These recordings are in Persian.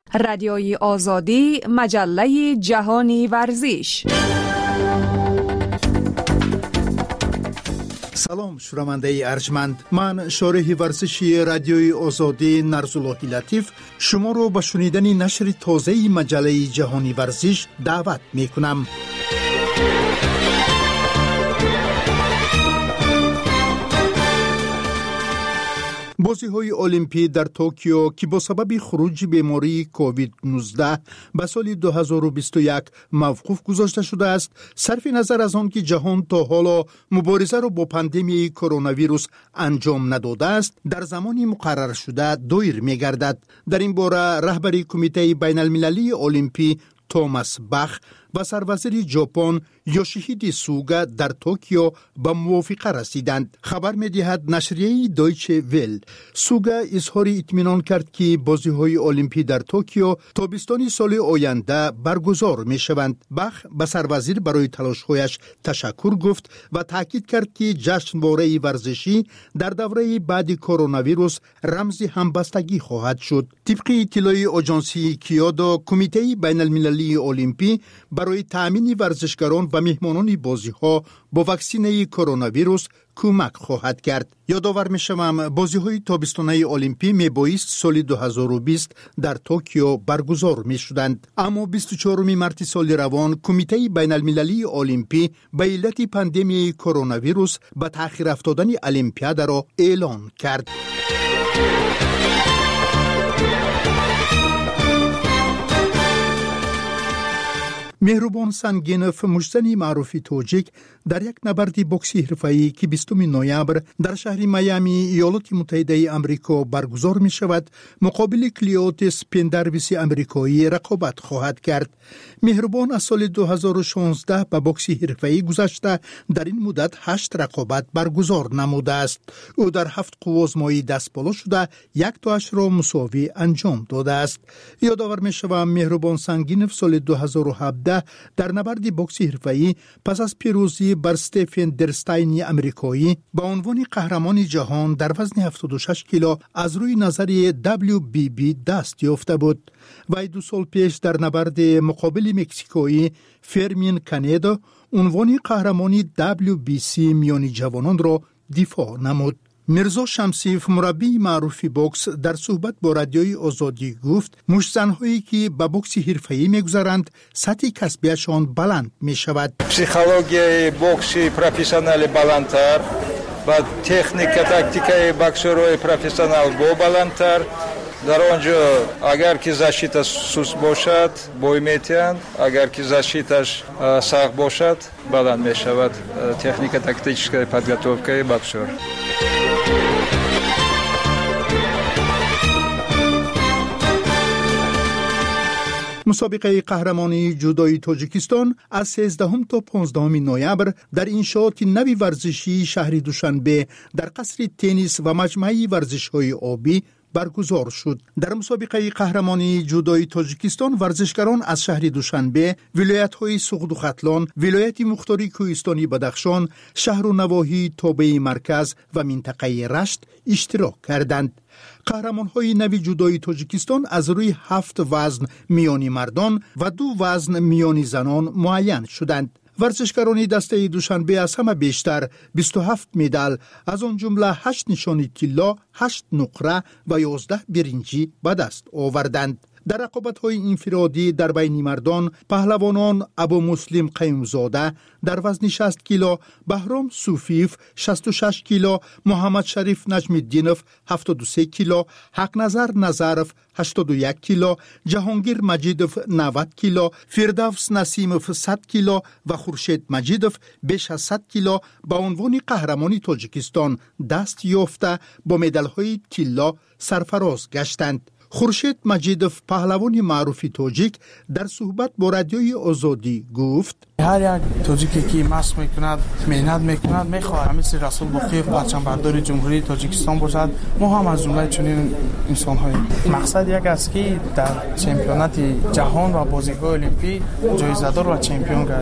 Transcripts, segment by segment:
رادیوی آزادی، مجله جهانی ورزش. سلام شنونده ارجمند، من شارح ورزشی رادیوی آزادی نرزاللهی لطیف شما رو به شنیدن نشر تازه مجله جهانی ورزش دعوت می کنم. بازی‌های المپی در توکیو که با سبب خروج بیماری کووید 19 به سال 2021 موقوف گذاشته شده است، صرف نظر از آن که جهان تا حالا مبارزه را با پاندمی کرونا ویروس انجام نداده است، در زمانی مقرر شده دایر می‌گردد. در این باره رهبر کمیته بین المللی المپی توماس باخ و سروزیر ژاپن یوشیهیدی سوگا در توکیو به موافقه رسیدند. خبر می‌دهد نشریه دویچه ویل. سوگا اظهار اطمینان کرد که بازی‌های المپی در توکیو تابستان سال آینده برگزار می‌شوند. باخ به سروزیر برای تلاش‌هایش تشکر گفت و تاکید کرد که جشنواره ورزشی در دوره بعد کرونا ویروس رمز همبستگی خواهد شد. طبق اطلاع آژانسی کیوتو، کمیته بین المللی المپی برای تأمین ورزشکاران و مهمانان بازی‌ها با واکسینه کرونا ویروس کمک خواهد کرد. یادآور می‌شوم بازی‌های تابستانه المپی میبایست سال 2020 در توکیو برگزار می‌شدند، اما 24 مارس سال روان کمیته بین المللی المپی به علت پاندمی کرونا ویروس به تأخیر افتادن المپیاد را اعلان کرد. مهربان سنگینف، مجتمع معروف توجیک، در یک نبرد بوکسی حرفه‌ای که 20 نوامبر در شهر میامی ایالات متحده آمریکا برگزار می شود، مقابل کلیوتس پندرویس آمریکایی رقابت خواهد کرد. مهربان از سال 2016 به بوکسی حرفه‌ای گذشته در این مدت 8 رقابت برگزار نموده است. او در 7 قوزمایی دست بالا شده، 1 تاش را مساوی انجام داده است. یادآور می شوم مهربان سنگینف سال 2017 در نبرد بوکسی حرفه‌ای پس از پیروزی بر استفن درستاین آمریکایی با عنوان قهرمان جهان در وزن 76 کیلو از روی نظریه WBB دست یافته بود. و 2 سال پیش در نبرد مقابل مکزیکویی فرمین کانیدو عنوان قهرمانی WBC میانی جوانان را دفاع نمود. میرزا شمسیف، مربی معروف بوکس، در صحبت با رادیوی آزادی گفت مشت‌زن‌هایی که به بوکس حرفه‌ای می‌گذرند سطح کسبیشان بلند می‌شود. پسیخولوژی بوکسی پروفسیونال بالاتر و تکنیک تاکتیکای بوکسورای پروفسیونال بالاتر. در آنجا اگر که زاشیتا سوس باشد بوی میتیند، اگر که زاشیتاش سخت باشد بلند می‌شود. تکنیک تاکتیکای подготовкой بوکسور. مسابقه قهرمانی جودوی تاجیکستان از 13 تا 15 نوامبر در انشاءات نوی ورزشی شهر دوشنبه در قصر تنیس و مجمع ورزش‌های آبی برگزار شد. در مسابقه قهرمانی جودوی تاجیکستان ورزشکاران از شهر دوشنبه، ولایت‌های سغد و ختلان، ولایت مختار کوهستانی بدخشان، شهر و نواحی تابع مرکز و منطقه رشت اشتراک کردند. قهرمان‌های نوی جودوی تاجیکستان از روی 7 وزن میانی مردان و 2 وزن میانی زنان معین شدند. ورزشکاران دسته دوشنبه از همه بیشتر 27 مدال، از آن جمله 8 نشانی طلا، 8 نقره و 11 برنجی به دست آوردند. در رقابت‌های انفرادی در بین مردان، پهلوانان ابو مسلم قیومزاده در وزن 60 کیلو، بهرام صوفیف 66 کیلو، محمد شریف نجم الدینف 73 کیلو، حق نظر نظرف 81 کیلو، جهانگیر مجیدف 90 کیلو، فردوس نسیمف 100 کیلو و خورشید مجیدف بیش از 100 کیلو با عنوان قهرمانی تاجیکستان دست یافته با مدال‌های طلا سرفراز گشتند. خورشید مجیدف، پهلوان معروف تاجیک، در صحبت با رادیوی آزادی گفت هر یک تاجیکی که مشق میکند، محنت میکند، میخواهد مثل رسول باقی پرچمبردار جمهوری تاجیکستان باشد. ما هم از جمله چنین انسان‌هاییم. مقصد یک است که در چمپیونات جهان و بازی‌های المپی جایزه‌دار و چمپیون گردیم.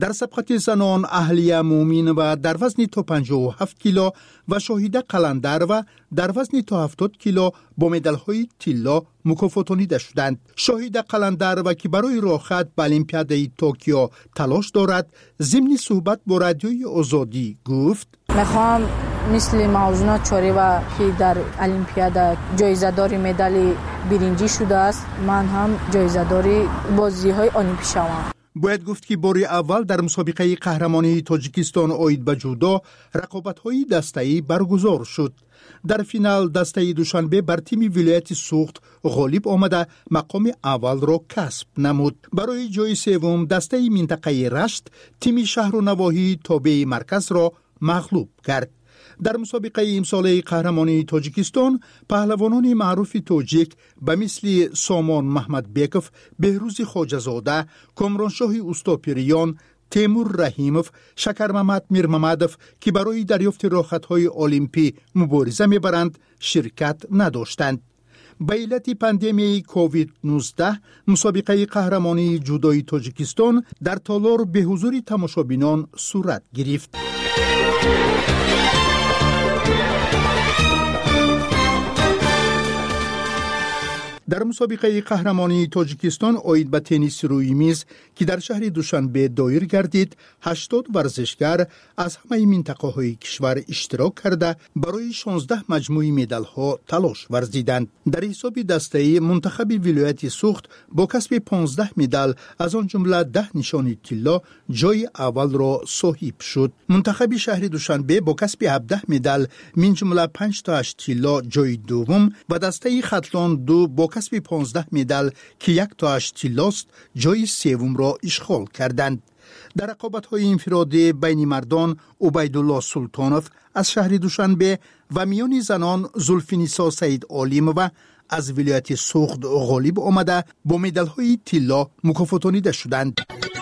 در سبقت زنان اهلیه مومین و در وزن تا 57 کیلو و شاهیده قلندر و در وزن تا 70 کیلو با مدال‌های طلا مکافاتانیده شدند. شاهیده قلندر و که برای راه به المپیادای توکیو تلاش دارد، ضمن صحبت با رادیوی آزادی گفت: میخوام مثل موضوعات چوریوا که در المپیادا جایزه‌دار مدال برنجی شده است، من هم جایزه‌دار بازی‌های المپیک شوم. باید گفت که بار اول در مسابقه قهرمانی تاجیکستان اوید به جودو رقابت‌های دسته‌ای برگزار شد. در فینال دسته دوشنبه بر تیم ولایت سوخت غالب آمده مقام اول را کسب نمود. برای جای سوم دسته منطقه رشت تیم شهر و نواحی تابع مرکز را مغلوب کرد. در مسابقه امساله قهرمانی تاجیکستان پهلوانان معروف تاجیک به مثل سامان محمد بیکوف، بهروز خواجه‌زاده، کامرانشاه اوستاپیریان، تیمور رحیموف، شکر محمد میر محمدوف که برای دریافت راحت‌های المپی مبارزه می‌برند شرکت نداشتند. به علت پاندمی کووید 19 مسابقه قهرمانی جودوی تاجیکستان در تالار به حضور تماشابینان صورت گرفت. در مسابقه قهرمانی تاجیکستان اوید به تنیس روی میز که در شهر دوشنبه دایر گردید، 80 ورزشگر از همه منطقه‌های کشور اشتراک کرده برای 16 مجموعه مدال‌ها تلاش ورزیدند. در حساب دسته‌ای منتخب ولایت سوخت با کسب 15 مدال از آن جمله 10 نشان طلا جای اول را صاحب شد. منتخب شهر دوشنبه با کسب 17 مدال من جمله 5 تا 8 طلا جای دوم و دسته خطلان دو با کسب 15 مدال که 1 تا 8 طلاست جای سوم را اشغال کردند. در رقابت‌های انفرادی بین مردان عبیدالله سلطانوف از شهر دوشنبه و میان زنان زلفینیسا سید عالم‌وا از ولایت سوخت غالب آمده با مدال‌های طلا مکافاتانیده شدند.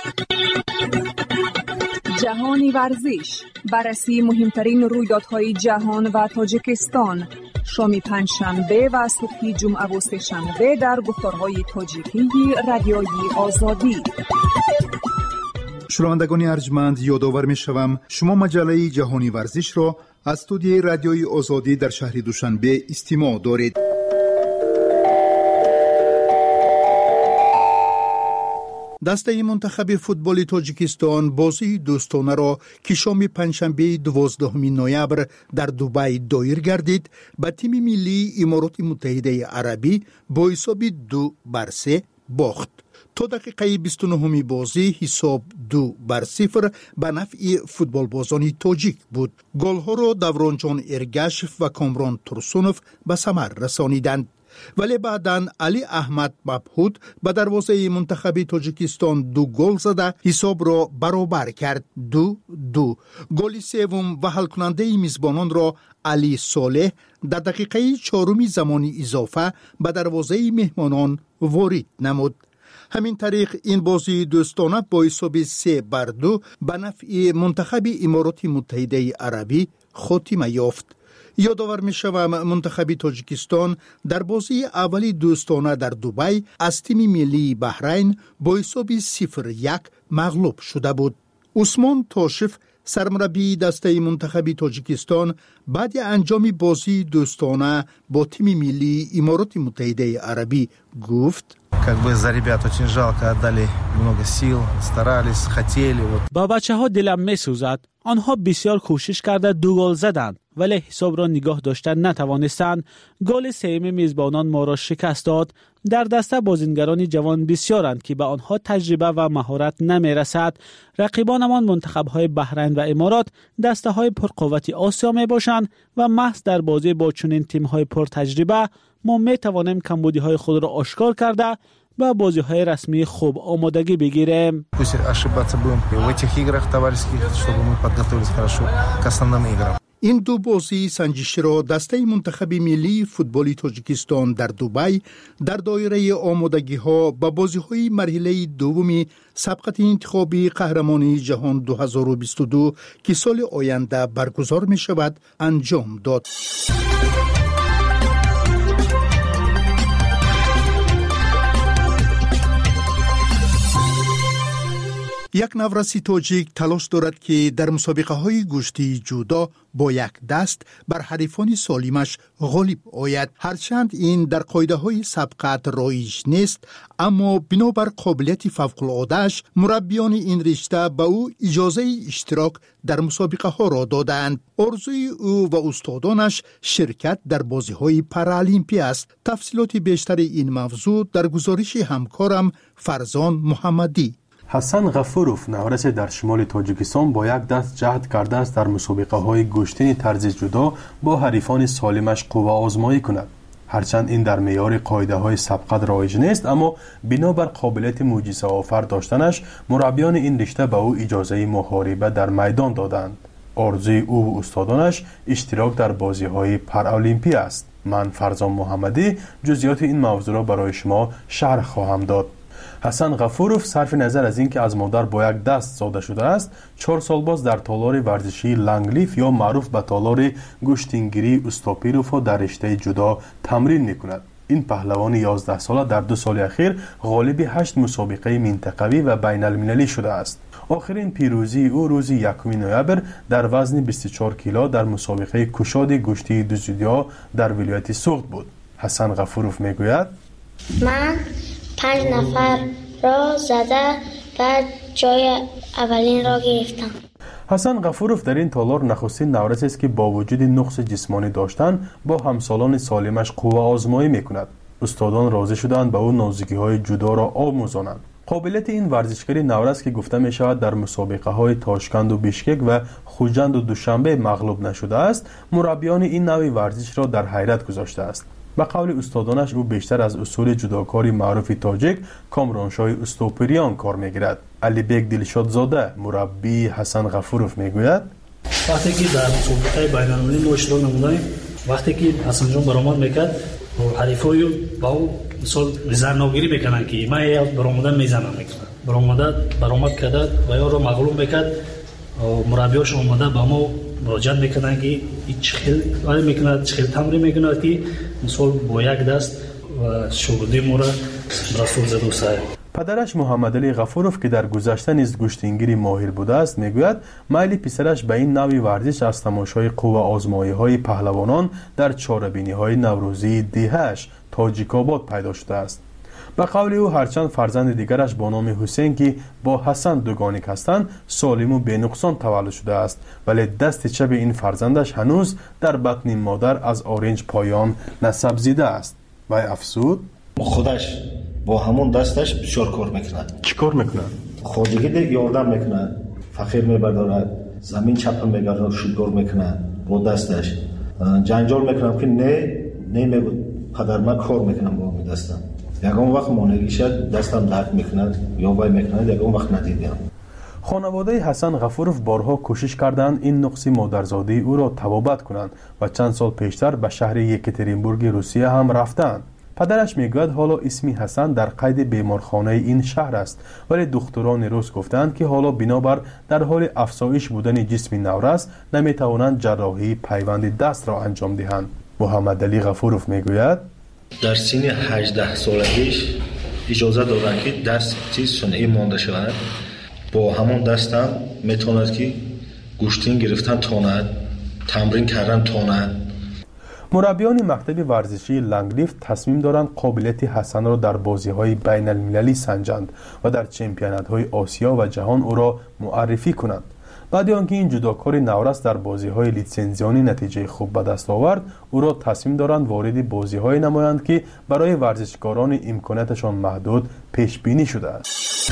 جهانی ورزش، بررسی مهمترین رویدادهای جهان و تاجیکستان، شام پنجشنبه و صبح جمعه و سه‌شنبه در گفتارهای تاجیکی رادیوی آزادی. شنوندگان ارجمند، یادآور می‌شوم شما مجله جهانی ورزش را از استودیوی رادیوی آزادی در شهر دوشنبه استماع دارید. دسته منتخب فوتبال تاجیکستان بازی دوستانه را که شام پنجشنبه 12 نوامبر در دبی دایر گردید به تیم ملی امارات متحده عربی با حساب 2-3 باخت. تا دقیقه 29 بازی حساب 2-0 به نفع فوتبال بازان تاجیک بود. گل‌ها را دورانجان ارگشف و کامران ترسونوف به ثمر رسانیدند. ولی بعداً علی احمد مبهود به دروازه منتخب تاجیکستان 2 گل زده حساب را برابر کرد. 2-2. گل سوم و حل کننده میزبانان را علی صالح در دقیقه 4 زمان اضافه به دروازه مهمانان وارد نمود. همین طریق این بازی دوستانه با حساب 3-2 به نفع منتخب امارات متحده عربی خاتمه یافت. یادآور می‌شوم منتخب تاجیکستان در بازی اولی دوستانه در دبی از تیم ملی بحرین با حساب 0-1 مغلوب شده بود. عثمان تاشف سرمربی دسته منتخب تاجیکستان بعد انجام بازی دوستانه با تیم ملی امارات متحده عربی گفت: за ребят очень жалко, отдали много сил, старались, хотели. با بچه‌ها دلم می‌سوزد. آنها بسیار کوشش کرده 2 گل زدند ولی حساب را نگاه داشتن نتوانستند. گل سوم میزبانان ما را شکست داد. در دسته بازیگران جوان بسیارند که به آنها تجربه و مهارت نمی‌رسد. رقیبانمان منتخب‌های بحرین و امارات دسته‌های پرقوت آسیا میباشند و محض در بازی با چنین تیم‌های پرتجربه ما می‌توانیم کمبودی‌های خود را آشکار کرده و بازی‌های رسمی خوب آمادگی بگیریم. Пусть ошибаться будем в этих играх товарищеских, чтобы мы подготовились хорошо к основным играм. این 2 بازی سنجشی را دسته منتخب ملی فوتبال تاجیکستان در دبی در دایره آمادگی‌ها با بازی‌های مرحله دومی سبقت انتخابی قهرمانی جهان 2022 که سال آینده برگزار می‌شود انجام داد. یک نورسی تاجیک تلاش دارد که در مسابقه های گشتی جودو با یک دست بر حریفان سالمش غالب آید. هرچند این در قاعده های سبقت رایج نیست، اما بنابر قابلیت فوق العاده‌اش مربیان این رشته به او اجازه اشتراک در مسابقه ها را دادند. آرزوی او و استادانش شرکت در بازی های پارالیمپی است. تفصیلات بیشتر این موضوع در گزارش همکارم فرزان محمدی. حسن غفوروف نورس در شمال تاجیکستان با یک دست جهد کرده است در مسابقه های گشتین طرز جودو با حریفان سالمش قوه آزمایی کند. هرچند این در معیار قاعده های سبقت رایج نیست، اما بنابر قابلیت معجزه آفر داشتنش مربیان این رشته به او اجازه محاربه در میدان دادند. آرزوی او و استادانش اشتراک در بازی های پارالیمپی است. من فرزان محمدی جزئیات این موضوع را برای شما شرح خواهم داد. حسن غفوروف صرف نظر از اینکه از مادر با یک دست زاده شده است، 4 سال باز در تالار ورزشی لنگلیف یا معروف به تالار گشتینگیری استاپیروف در رشته جودو تمرین میکند. این پهلوان 11 ساله در 2 سال اخیر غالب 8 مسابقه منطقوی و بین المللی شده است. آخرین پیروزی او روز 1 نوامبر در وزن 24 کیلو در مسابقه کشاد گشتی دوزیدیا در ولایت سوخت بود. حسن غفوروف میگوید: من 5 نفر را زده و جای اولین را گرفتم. حسن غفوروف در این تالار نخستین نورس است که با وجود نقص جسمانی داشتن با همسالان سالمش قوه آزمایی میکند. استادان راضی شدند به او نازکی های جودو را آموزانند. قابلیت این ورزشکاری نورس که گفته می شود در مسابقه های تاشکند و بیشکک و خوجند و دوشنبه مغلوب نشده است، مربیان این نوع ورزش را در حیرت گذاشته است. به قول استادانش او بیشتر از اصول جودوکاری معروف تاجیک کامرانشاه استوپریان کار میگیرد. علی بیگ دلشادزاده مربی حسن غفوروف میگوید: وقتی که در مسابقه بین المللی ما اشتراک نمودیم، وقتی که حسن جان برآمد میکرد حریفای با او مثال زرناگیری میکنن که من برآمدن میزنم میکنم، برآمد کرده و یا رو مغلوب میکرد، مربیاش اومده به ما مراجعت میکنن که چه خیلی میکنه، چه خیلی تمرین میکنه که مثال با یک دست و شغلی ما را رسول زد و سایه. پدرش محمد علی غفوروف که در گذشته نیز گشتینگیری ماهر بوده است میگوید میل پسرش به این نوع ورزش از تماشای قوه آزمایی های پهلوانان در چاره‌بینی های نوروزی دهش تاجیک‌آباد پیدا شده است. به قول او هرچند فرزند دیگرش با نام حسین که با حسن دوگانه هستند سالم و بینقصان تولد شده است، ولی دست چپ این فرزندش هنوز در بطن مادر از آرنج پایان نسب زیده است. و افسود خودش با همون دستش بسیار کار میکند. چی کار میکند؟ خودگی یاردم میکند، فقیر میبردارد، زمین چپ میگرد، شلگار میکند با دستش، جنجال میکنم که نه میگو پدر من کار میکنم با همین دستم. یکم وقت مانگی شد دستم درد میکند یا وای میکند، یکم وقت ندیدم. خانواده حسن غفوروف بارها کوشش کردند این نقص مادرزاده او را تبابت کنند و چند سال پیشتر به شهر یکاترینبورگ روسیه هم رفتند. پدرش میگوید حالا اسمی حسن در قید بیمارخانه این شهر است، ولی دکتران روس گفتند که حالا بنابر در حال افزایش بودن جسم نورس نمیتوانند جراحی پیوند دست را انجام دهند. محمد علی غفوروف میگوید در سن 18 سالگیش اجازه دادند که دستی صنعی مانده شود. با همون دستم میتواند که گوشتین گرفتن تاند، تمرین کردن تاند. مربیان مکتب ورزشی لنگلیف تصمیم دارند قابلیت حسن را در بازی‌های بین المللی سنجند و در چمپیونات‌های آسیا و جهان او را معرفی کنند. بعد آنکه این جودوکار نورس در بازی‌های لیسنزیانی نتیجه خوب به دست آورد، او را تصمیم دارند وارد بازی‌های نمایند که برای ورزشکاران امکاناتشان محدود پیش بینی شده است.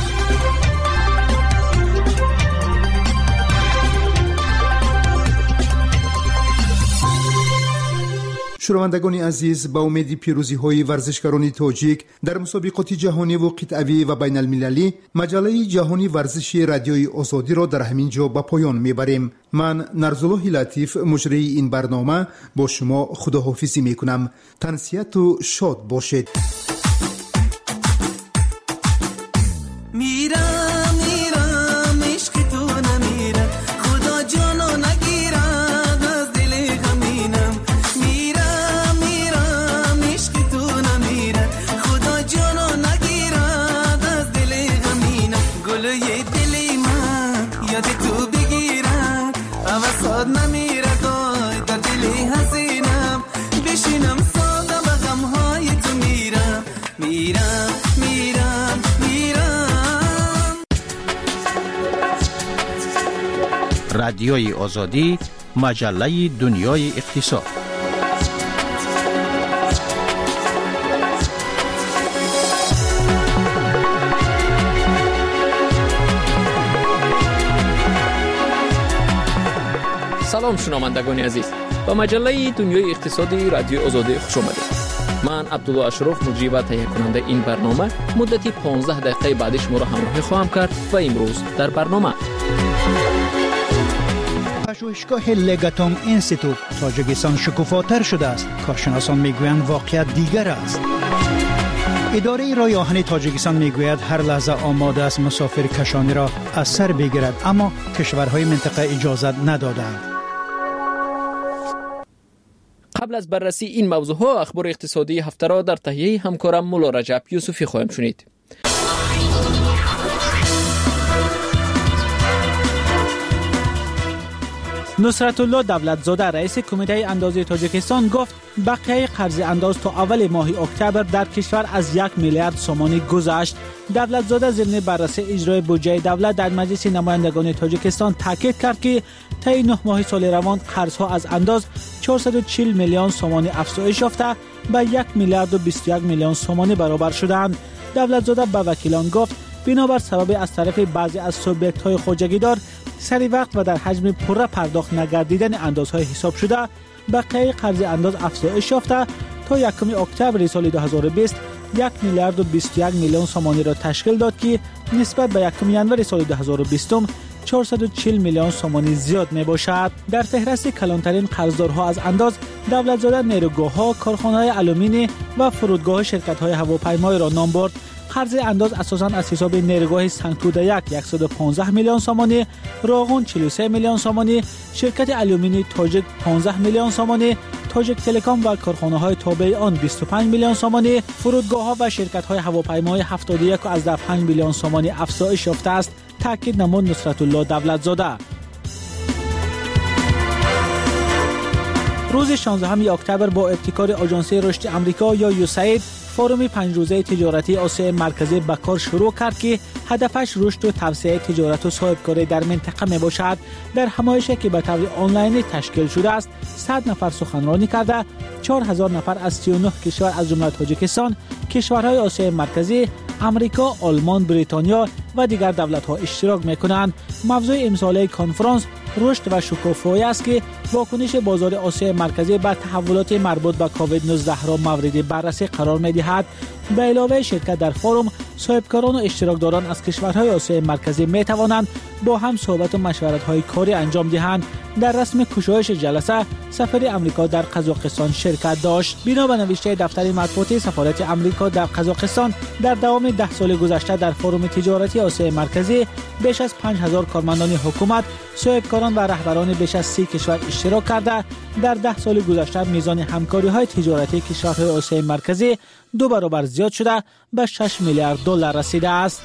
شنوندگان عزیز، با امید پیروزی های ورزشکاران تاجیک در مسابقات جهانی و قطعی و بین المللی، مجله جهانی ورزشی رادیوی آزادی را در همین جا به پایان میبریم. من نرزالله لطیف مجری این برنامه با شما خداحافظی میکنم. تنسیت و شاد باشید. ये दिल رادیوی آزادی، مجله دنیای اقتصاد. سلام شنوندگان عزیز، با مجله دنیای اقتصادی رادیو آزادی خوش آمدید. من عبدالله اشرف مجری و تهیه کننده این برنامه مدتی 15 دقیقه بعدش ما را همراهی خواهم کرد و امروز در برنامه پژوهشگاه لگاتوم اینستیتوت تاجیکستان شکوفاتر شده است. کارشناسان میگویند واقعیت دیگر است. اداره راه آهن تاجیکستان میگوید هر لحظه آماده است مسافر کشانی را از سر بگیرد، اما کشورهای منطقه اجازه ندادند. قبل از بررسی این موضوع ها اخبار اقتصادی هفته را در تهیه همکارم مولا رجب یوسفی خواهیم شنید. نصرت الله دولتزاده رئیس کمیته اندازه تاجیکستان گفت بقیه قرض انداز تا اول ماه اکتبر در کشور از 1 میلیارد سومانی گذشت. دولتزاده ضمن بررسی اجرای بودجه دولت در مجلس نمایندگان تاجیکستان تاکید کرد که طی 9 ماه سال روان قرضها از انداز 440 میلیون سومانی افزایش یافته به 1 میلیارد و 21 میلیون سومانی برابر شدند. دولتزاده به وکیلان گفت بنابر سبب از طرف بعضی از سوبیکت‌های خواجگیدار سری وقت و در حجم پره پرداخت نگردیدن اندازهای حساب شده بقیه قرض انداز افزایش یافته تا 1 اکتبر سال 2020 1 میلیارد و 21 میلیون سومانی را تشکیل داد که نسبت به 1 ینور سال 2020 440 میلیون سومانی زیاد می باشد. در فهرست کلانترین قرضدارها از انداز دولتزاده نیروگاه‌ها، کارخانه‌های آلومینی و فرودگاه شرکت‌های هواپیمایی را نام برد. قرض انداز اساساً از حساب نیروگاه سنگتوده 115 میلیون سومانی، راغون 43 میلیون سومانی، شرکت آلومینی تاجیک 15 میلیون سومانی، تاجیک تلکام و کارخانه‌های تابع آن 25 میلیون سومانی، فرودگاه‌ها و شرکت‌های هواپیمایی 71.5 میلیون سومانی افزایش یافته است. تاکید نمود نصرت الله دولتزاده. روز 16 اکتبر با ابتکار آژانس رشد آمریکا یا یوساید فروم 5 روزه تجارتی آسیای مرکزی به کار شروع کرد که هدفش رشد و توسعه تجارت و صاحبکاری در منطقه می باشد. در همایشی که به طور آنلاین تشکیل شده است 100 نفر سخنرانی کرده 4000 نفر از 39 کشور از جمله تاجیکستان، کشورهای آسیای مرکزی، امریکا، آلمان، بریتانیا و دیگر دولت‌ها اشتراک می‌کنند. موضوع امساله کنفرانس رشد و شکوفایی است که واکنش بازار آسیای مرکزی به تحولات مربوط به کووید 19 را مورد بررسی قرار می‌دهد. به علاوه شرکت در فروم، صاحبکاران و اشتراکداران از کشورهای آسیای مرکزی می‌توانند با هم صحبت و مشورت‌های کاری انجام دهند. در رسم گشایش جلسه سفیر آمریکا در قزاقستان شرکت داشت. بنا به نوشته دفتر مطبوعاتی سفارت آمریکا در قزاقستان در دوام 10 سال گذشته در فروم تجارتی آسیای مرکزی بیش از 5000 کارمندان حکومت، صاحبکاران و رهبران بیش از 30 کشور اشتراک کرده در 10 سال گذشته میزان همکاری‌های تجارتی کشورهای آسیای مرکزی 2 برابر زیاد شده به 6 میلیارد دلار رسیده است.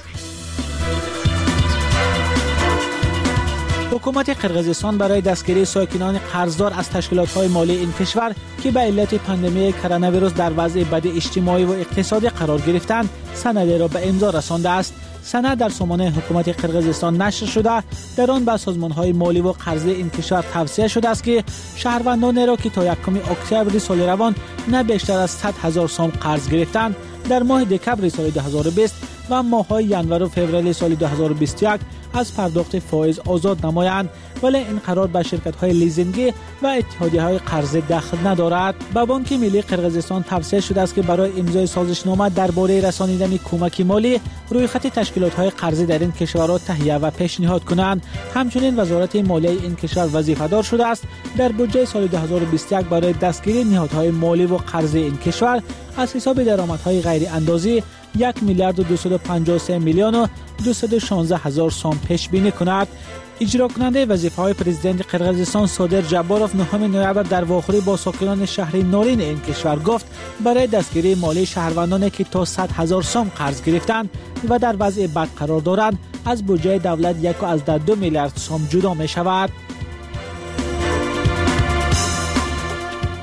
حکومت قرقیزستان برای دستگیری ساکنان قرضدار از تشکیلات‌های مالی این کشور که به علت پاندمی کرونا ویروس در وضع بد اجتماعی و اقتصادی قرار گرفتند سندی را به امضا رسانده است. سند در سامانه حکومت قرقیزستان نشر شده در آن به سازمان‌های مالی و قرضه این کشور توصیه شده است که شهروندان را که تا 1 اکتبر سال روان نه بیشتر از 100,000 سوم قرض گرفتند در ماه دکمبر سال 2020 و ماه‌های ینور و فوریه سال 2021 از پرداخت فایز آزاد نمایند، ولی این قرار به شرکت‌های لیزینگی و اتحادیه‌های قرضه دخل ندارد. به بانک ملی قرقیزستان توصیه شده است که برای امضای سازشنامه درباره رسانیدن کمک مالی روی خط تشکیلات‌های قرضه در این کشورها تهیه و پیشنهاد کنند. همچنین وزارت مالیه این کشور وظیفه‌دار شده است در بودجه سال 2021 برای دستگیری نهادهای مالی و قرضه این کشور از حساب درآمدهای غیر اندازی 1 میلیارد و 253 میلیون و 216 هزار سوم پیش بینی کند. اجرا کننده وظیفه‌های پرزیدنت قرقیزستان صادر جباروف 9 نوامبر در واخوری با ساکنان شهر نورین این کشور گفت برای دستگیری مالی شهروندانی که تا 100,000 سوم قرض گرفتند و در وضع بد قرار دارند از بودجه دولت 1.2 میلیارد سوم جدا می شود.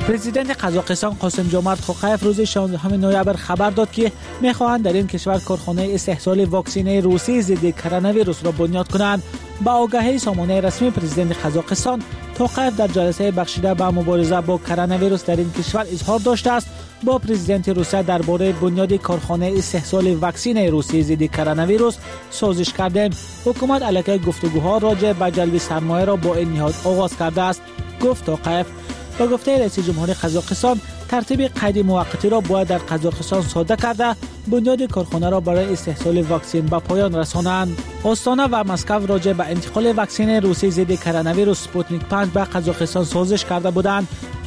پرزیدنت قزاقستان قاسم جمرت توقیف روز 16 نوامبر خبر داد که می‌خواهند در این کشور کارخانه استحصال واکسن روسی ضد کرونا ویروس را بنیاد کنند. با آگاهی سامانه رسمی پرزیدنت قزاقستان توقیف در جلسه بخشیده به مبارزه با کرونا ویروس در این کشور اظهار داشته است. با پرزیدنت روسیه درباره بنیاد کارخانه استحصال واکسن روسی ضد کرونا ویروس سازش کردیم. حکومت علیه گفتگوها راجع به جلب سرمایه را با این نهاد آغاز کرده است، گفت توقیف. با گفته رئیس جمهور قزاقستان ترتیب قید موقتی را باید در قزاقستان صادر کرده بنیاد کارخانه را برای استحصال واکسن به پایان رسانند. آستانه و مسکو راجع به انتقال واکسن روسی ضد کرونا ویروس سپوتنیک 5 به قزاقستان سازش کرده بودند.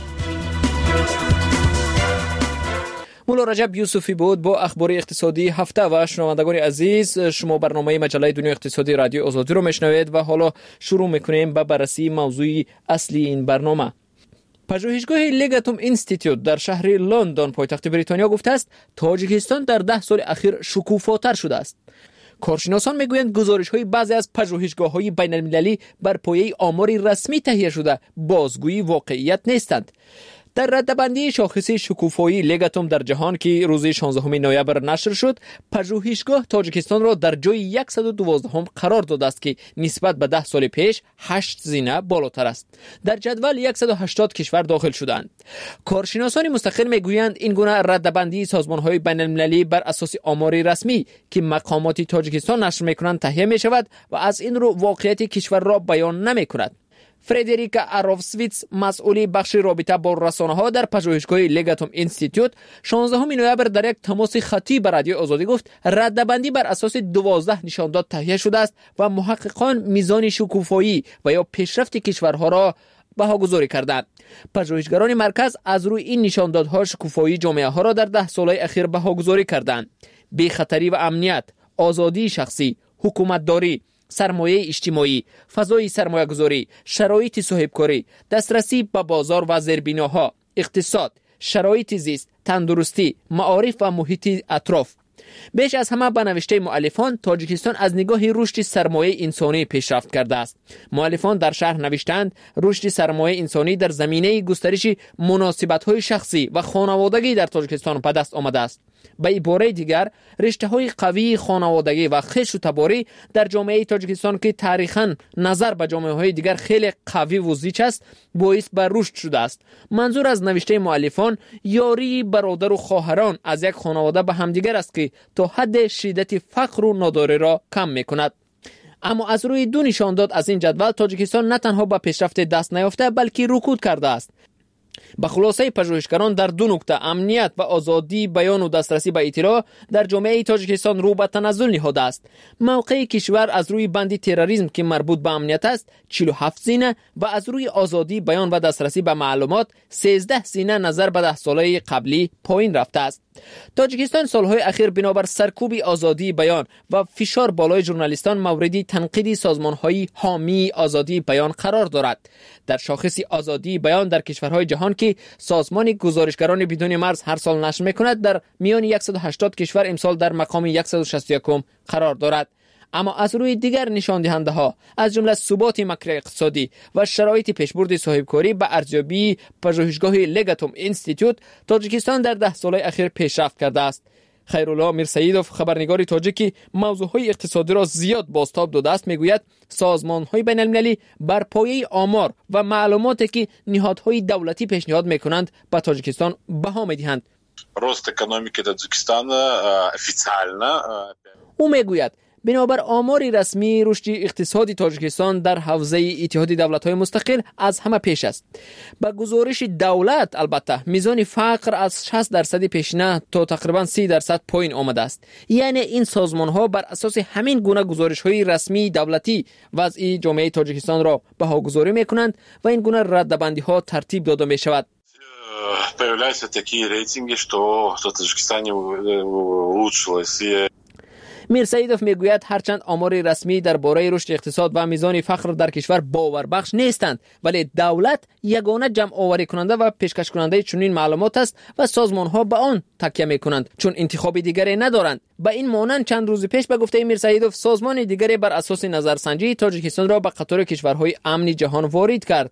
مولا رجب یوسفی بود با اخبار اقتصادی هفته. و شنوندگان عزیز، شما برنامه مجله دنیای اقتصادی رادیو آزادی رو میشنوید و حالا شروع میکنیم به بررسی موضوع اصلی این برنامه. پژوهشگاه لگاتوم اینستیتوت در شهر لندن پایتخت بریتانیا گفته است تاجیکستان در 10 سال اخیر شکوفاتر شده است. کارشناسان میگویند گزارش‌های بعضی از پژوهشگاه‌های بین‌المللی بر پایه آماری رسمی تهیه شده بازگویی واقعیت نیستند. در ردبندی شاخص شکوفایی لگاتوم در جهان که روز 16 نوامبر نشر شد، پژوهشگاه تاجیکستان را در جای 112 قرار داده است که نسبت به 10 سال پیش 8 زینه بالاتر است. در جدول 180 کشور داخل شدند. کارشناسان مستقل میگویند این گونه ردبندی سازمان‌های بین‌المللی بر اساس آماری رسمی که مقامات تاجیکستان نشر می‌کنند تهیه می‌شود و از این رو واقعیت کشور را بیان نمی‌کند. فردریکا اروفسویتس، مسئول بخش رابطه با رسانه‌ها در پژوهشگاه لگاتوم اینستیتوت، 16 نوامبر در یک تماس خطی به رادیو آزادی گفت ردبندی بر اساس 12 نشانداد تهیه شده است و محققان میزان شکوفایی و یا پیشرفت کشورها را بهاگذاری کردند. پژوهشگران مرکز از روی این نشاندادها شکوفایی جامعه ها را در 10 سال اخیر بهاگذاری کردند. بی‌خطری و امنیت، آزادی شخصی، حکومتداری، سرمایه اجتماعی، فضای سرمایه گذاری، شرایط صاحبکاری، دسترسی به بازار و زیربناها، اقتصاد، شرایط زیست، تندرستی، معارف و محیط اطراف. بیش از همه به نوشته مؤلفان تاجیکستان از نگاه رشد سرمایه انسانی پیشرفت کرده است. مؤلفان در شرح نوشتند رشد سرمایه انسانی در زمینه گسترش مناسبت‌های شخصی و خانوادگی در تاجیکستان به دست آمده است. به عباره دیگر رشته‌های قوی خانوادگی و خویش و تباری در جامعه تاجیکستان که تاریخاً نظر به جامعه‌های دیگر خیلی قوی و زیچ است باعث به رشد شده است. منظور از نوشته مؤلفان یاری برادر و خواهران از یک خانواده به همدیگر است که تا حد شدت فقر و ناداری را کم می‌کند. اما از روی دو نشانداد از این جدول تاجیکستان نه تنها به پیشرفت دست نیافته بلکه رکود کرده است. به خلاصه پژوهشگران در دو نکته امنیت و آزادی بیان و دسترسی به اطلاع در جامعه تاجیکستان رو به تنزل نهاده است. موقع کشور از روی بند تروریسم که مربوط به امنیت است 47 زینه و از روی آزادی بیان و دسترسی به معلومات 13 زینه نظر به 10 ساله قبلی پایین رفته است. تاجیکستان سالهای اخیر بنابر سرکوب آزادی بیان و فشار بالای ژورنالیستان مورد تنقید سازمان‌های حامی آزادی بیان قرار دارد. در شاخص آزادی بیان در کشورهای جهان که سازمان گزارشگران بدون مرز هر سال نشر می‌کند در میان 180 کشور امسال در مقام 161 قرار دارد. اما از روی دیگر نشان دهنده ها از جمله ثبات مکر اقتصادی و شرایط پیشبرد صاحبکاری به ارزیابی پژوهشگاه لگاتوم اینستیتوت تاجیکستان در 10 سال اخیر پیشرفت کرده است. خیرالله میرسیدوف خبرنگار تاجیکی موضوعهای اقتصادی را زیاد بازتاب داده است میگوید سازمان‌های بین‌المللی بر پایه آمار و معلوماتی که نهادهای دولتی پیشنهاد می‌کنند به تاجیکستان بها می‌دهند. رشد اقتصادی تاجیکستان افیشیالنا او میگوید بنابر آمار رسمی رشد اقتصادی تاجیکستان در حوزه اتحاد دولت‌های مستقل از همه پیش است. با گزارش دولت البته میزان فقر از 60% پیشینه تا تقریبا 30% پایین آمده است. یعنی این سازمان‌ها بر اساس همین گونه گزارش‌های رسمی دولتی وضع جامعه تاجیکستان را بهاگذاری می‌کنند و این گونه ردبندی‌ها ترتیب داده می‌شود. Появляются такие рейтинги, что в Таджикистане улучшилось. میرسعیدوف میگوید هرچند آمار رسمی درباره رشد اقتصاد و میزان فقر در کشور باوربخش نیستند، ولی دولت یگانه جمع آوری کننده و پیشکش کننده چنین معلومات است و سازمان ها به آن تکیه میکنند چون انتخاب دیگری ندارند. به این مانند چند روز پیش به گفته میرسعیدوف سازمان دیگری بر اساس نظرسنجی تاجیکستان را به قطار کشورهای امن جهان وارد کرد.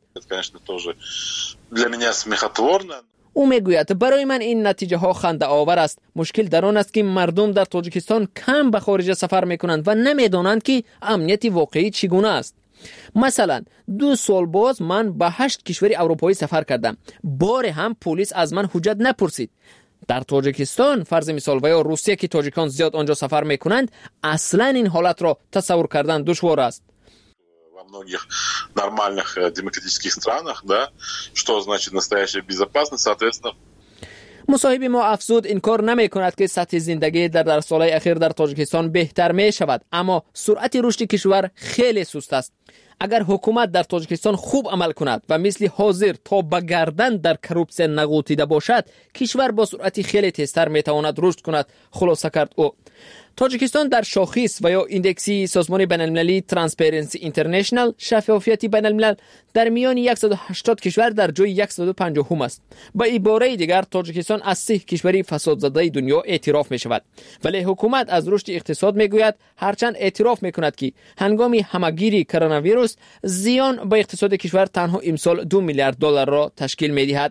او میگوید برای من این نتیجه ها خنده آور است. مشکل در آن است که مردم در تاجیکستان کم به خارج سفر میکنند و نمیدانند که امنیت واقعی چگونه است. مثلا 2 سال باز من به 8 کشور اروپایی سفر کردم. بار هم پلیس از من حجت نپرسید. در تاجیکستان فرض مثال و یا روسیه که تاجیکان زیاد آنجا سفر میکنند اصلا این حالت را تصور کردن دشوار است. Во многих нормальных демократических странах, да, что значит настоящая безопасность, соответственно. مصاحب ما افزود انکار نمی کند که سطح زندگی در سالهای اخیر در تاجیکستان بهتر می شود، اما سرعت رشد کشور خیلی سست است. اگر حکومت در تاجیکستان خوب عمل کند و مثل حاضر تا به گردن در کروپسیون نغوطیده باشد، کشور با سرعت خیلی تیزتر می تواند رشد کند، خلاصه کرد او. تاجیکستان در شاخص و یا ایندکسی سازمان بین‌المللی ترانسپرنسی اینترنشنال شفافیت بین‌الملل در میان 180 کشور در جای 150 است. با عباره دیگر تاجیکستان از 3 کشوری فساد زده دنیا اعتراف می شود، ولی حکومت از رشد اقتصاد می گوید هرچند اعتراف می کند که هنگام همگیری کرونا ویروس زیان به اقتصاد کشور تنها امسال 2 میلیارد دلار را تشکیل می دهد.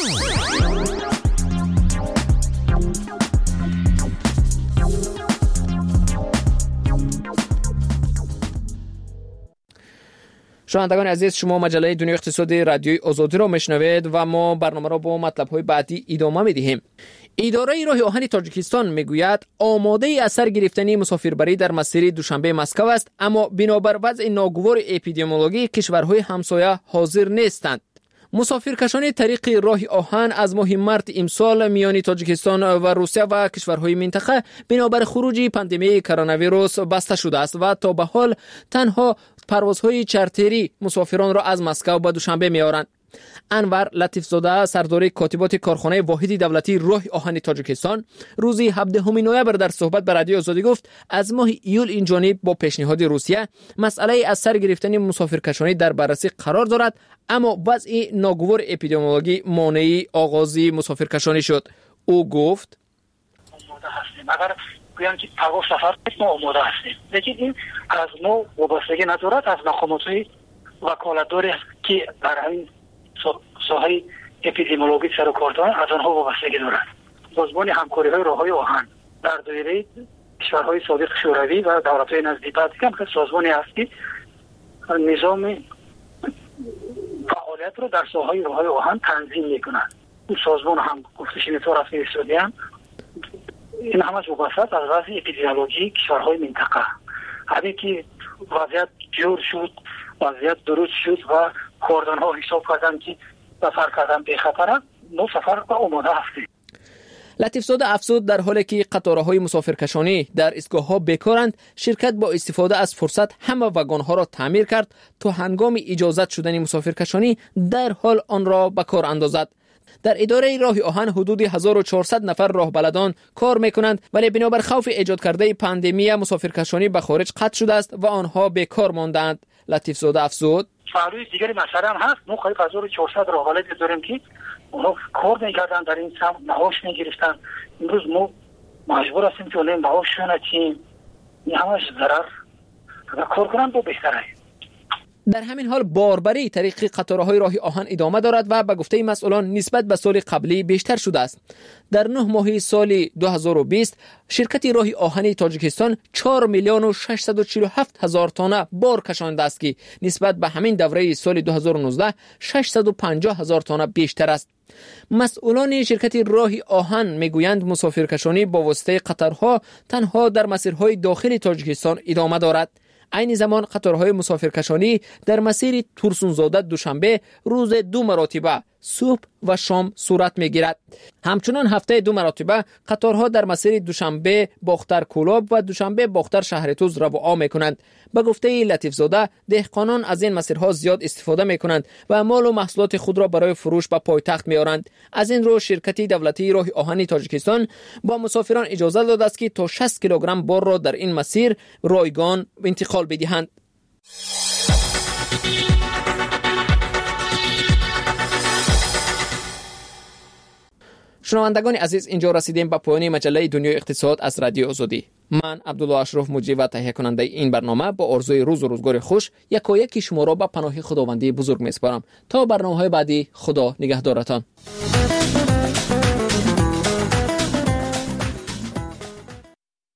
شنوندگان عزیز، شما مجله دنیای اقتصادی رادیوی آزادی را میشنوید و ما برنامه را با مطلب‌های بعدی ادامه می‌دهیم. اداره راه آهن تاجیکستان میگوید آماده از سر گرفتن مسافربری در مسیر دوشنبه مسکو است، اما بنابر وضع ناگوار اپیدمیولوژی کشورهای همسایه حاضر نیستند. مسافرکشانی طریق راه آهن از ماه مارس امسال میان تاجیکستان و روسیه و کشورهای منطقه بنابر خروج پاندمی کرونا ویروس بسته شده است و تا به حال تنها پروازهای چارتری مسافران را از مسکو به دوشنبه می‌آورند. انور لطیفزاده سردار کاتبات کارخانه واحد دولتی راه آهن تاجیکستان روز 17 نوامبر در صحبت با رادیو آزادی گفت از ماه ایول این جانب با پیشنهاد روسیه مسئله از سر گرفتن مسافرکشانی در بررسی قرار دارد، اما وضع ناگوار اپیدمیولوژی مانع آغاز مسافرکشانی شد. او گفت اگر بیان که پرواز سفر ما آماده هستیم، لیکن این از ما وابستگی ندارد، از مقامات وکالتداری که در این ساحه اپیدمیولوژی سر و کار دارند از آنها وابستگی دارد. سازمان همکاری‌های راه‌های آهن در دایره کشورهای سابق شوروی و دولت‌های نزدیک هم که سازمانی است که نظام فعالیت را در ساحه راه‌های آهن تنظیم می‌کند. این سازمان هم گفتش اینطور است که این همش وابسته از وضع اپیدمیولوژی کشورهای منطقه. همین که وضعیت جور شد، وضعیت درست شد و کاردان‌ها حساب کردن که سفر کردن به خطر است، ما سفر به آماده هستیم. لطیفزاده افزود در حالی که قطارهای مسافرکشانی در ایستگاه‌ها بیکارند، شرکت با استفاده از فرصت همه واگن‌ها را تعمیر کرد تا هنگام اجازت شدن مسافرکشانی در حال آن را به کار اندازد. در اداره راه آهن حدود 1400 نفر راهبلدان کار میکنند، ولی بنابر خوف ایجاد کرده پاندمی مسافرکشانی به خارج قطع شده است و آنها بیکار ماندند. لطیفزاده افزود فعالیت دیگری مثلا هم هست. ما قریب 1400 راهبلد داریم که اونها کار میکردن در این سمت، معاش میگرفتن. امروز ما مجبور هستیم که اونها معاششون نچیم. این همش ضرر و کار کنن با بهتره. در همین حال باربری طریق قطارهای راه آهن ادامه دارد و به گفته مسئولان نسبت به سال قبلی بیشتر شده است. در 9 ماه سال 2020 شرکت راه آهن تاجیکستان 4 میلیون و 647 هزار تانه بار کشانده است که نسبت به همین دوره سال 2019 650 هزار تانه بیشتر است. مسئولان شرکت راه آهن میگویند مسافرکشانی با واسطه قطارها تنها در مسیرهای داخل تاجیکستان ادامه دارد. عین زمان قطارهای مسافرکشانی در مسیر تورسونزاده دوشنبه روز 2 مرتبه صبح و شام صورت میگیرد. همچنان هفته 2 مرتبه قطارها در مسیر دوشنبه باختر کولاب و دوشنبه باختر شهرتوز رواع میکنند. به گفته لطیف زاده، دهقانان از این مسیرها زیاد استفاده میکنند و مال و محصولات خود را برای فروش به پایتخت میارند. از این رو شرکت دولتی راه آهن تاجیکستان با مسافران اجازه داده است که تا 60 کیلوگرم بار را در این مسیر رایگان انتقال بدهند. شنوندگان عزیز، اینجا رسیدیم به پایان مجله دنیای اقتصاد از رادیو آزادی. من عبدالله اشرف مجری و تهیه کننده این برنامه با آرزوی روز و روزگار خوش یکایک شما را به پناه خداوندی بزرگ میسپارم. تا برنامه‌های بعدی، خدا نگهدارتان.